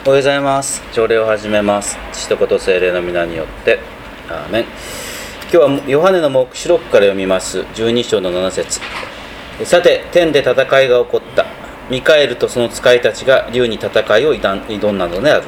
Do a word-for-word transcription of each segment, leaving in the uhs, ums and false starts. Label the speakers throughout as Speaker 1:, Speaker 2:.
Speaker 1: おはようございます。朝礼を始めます。父と子と聖霊の皆によってアーメン。今日はヨハネの黙示録から読みますじゅうに章のなな節。さて天で戦いが起こった。ミカエルとその使いたちが竜に戦いを挑んだのである。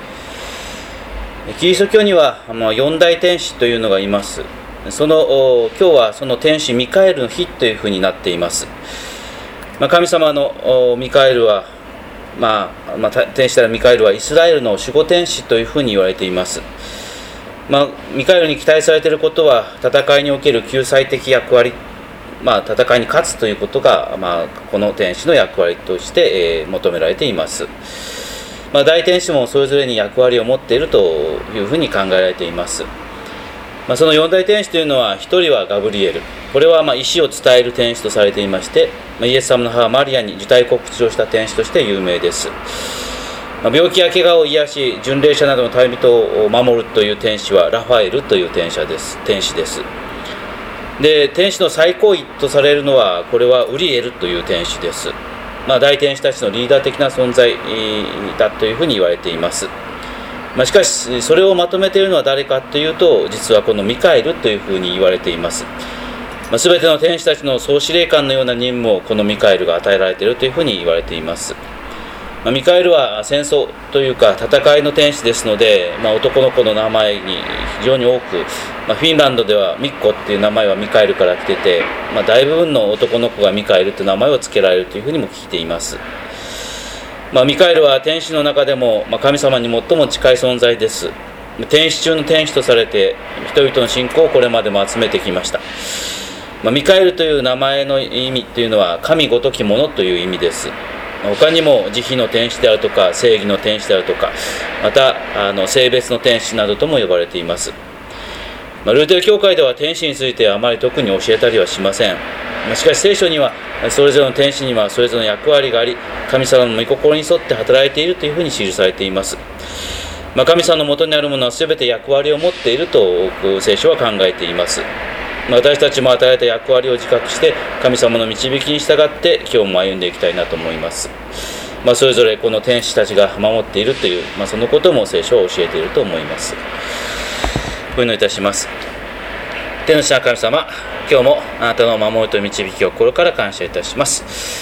Speaker 1: キリスト教には、まあ、四大天使というのがいます。その今日はその天使ミカエルの日というふうになっています。まあ、神様のミカエルはまあまあ、天使たるミカエルはイスラエルの守護天使というふうに言われています。まあ、ミカエルに期待されていることは戦いにおける救済的役割、まあ、戦いに勝つということが、まあ、この天使の役割として、えー、求められています。まあ、大天使もそれぞれに役割を持っているというふうに考えられています。まあ、その四大天使というのは、一人はガブリエル。これはまあ意思を伝える天使とされていまして、まあ、イエス様の母マリアに受胎告知をした天使として有名です。まあ、病気や怪我を癒し、巡礼者などの旅人を守るという天使はラファエルという天使です。天使です。で、天使の最高位とされるのは、これはウリエルという天使です。まあ、大天使たちのリーダー的な存在だというふうに言われています。まあ、しかしそれをまとめているのは誰かというと、実はこのミカエルというふうに言われています。まあ、全ての天使たちの総司令官のような任務をこのミカエルが与えられているというふうに言われています。まあ、ミカエルは戦争というか戦いの天使ですので、まあ、男の子の名前に非常に多く、まあ、フィンランドではミッコっていう名前はミカエルから来てて、まあ、大部分の男の子がミカエルという名前を付けられるというふうにも聞いています。まあ、ミカエルは天使の中でも、まあ、神様に最も近い存在です。天使中の天使とされて人々の信仰をこれまでも集めてきました。まあ、ミカエルという名前の意味というのは神ごときものという意味です。他にも慈悲の天使であるとか正義の天使であるとか、またあの性別の天使などとも呼ばれています。まあ、ルーテル教会では天使についてあまり特に教えたりはしません。しかし聖書にはそれぞれの天使にはそれぞれの役割があり、神様の御心に沿って働いているというふうに記されています。まあ、神様のもとにあるものは全て役割を持っていると聖書は考えています。まあ、私たちも与えた役割を自覚して神様の導きに従って今日も歩んでいきたいなと思います。まあ、それぞれこの天使たちが守っているという、まあ、そのことも聖書は教えていると思います。お祈りいたします。天の父なる神様、今日もあなたの守りと導きを心から感謝いたします。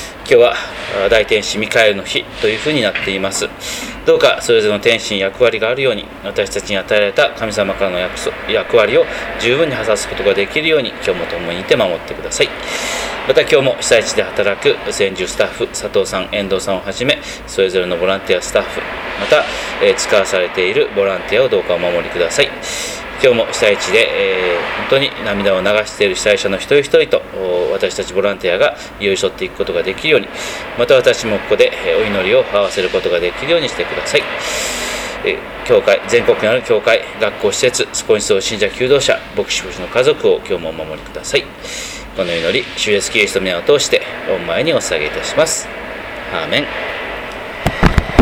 Speaker 1: 今日は大天使ミカエルの日というふうになっています。どうかそれぞれの天使に役割があるように、私たちに与えられた神様からの 役, 役割を十分に果たすことができるように、今日も共にいて守ってください。また今日も被災地で働く専従スタッフ、佐藤さん、遠藤さんをはじめそれぞれのボランティアスタッフ、また、えー、使わされているボランティアをどうかお守りください。今日も被災地で、えー、本当に涙を流している被災者の一人一人と私たちボランティアが寄り添っていくことができるように、また私もここでお祈りを合わせることができるようにしてください。えー、教会、全国にある教会、学校施設、スポニスト信者求道者、牧師牧師の家族を今日もお守りください。この祈り、主イエスキリストの皆を通して御前にお捧げいたします。アーメン。